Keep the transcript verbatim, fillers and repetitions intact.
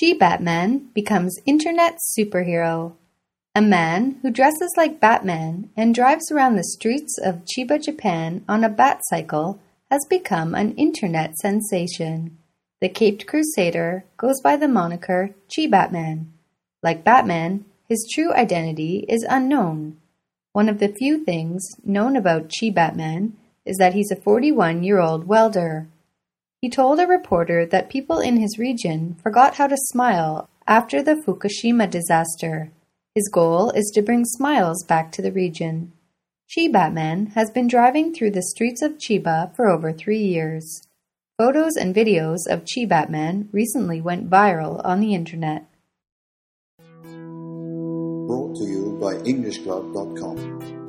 Chi-Batman becomes internet superhero. A man who dresses like Batman and drives around the streets of Chiba, Japan on a Batcycle has become an internet sensation. The Caped Crusader goes by the moniker Chi-Batman. Like Batman, his true identity is unknown. One of the few things known about Chi-Batman is that he's a forty-one-year-old welder. He told a reporter that people in his region forgot how to smile after the Fukushima disaster. His goal is to bring smiles back to the region. Chi-Batman has been driving through the streets of Chiba for over three years. Photos and videos of Chi-Batman recently went viral on the internet. Brought to you by English Club dot com.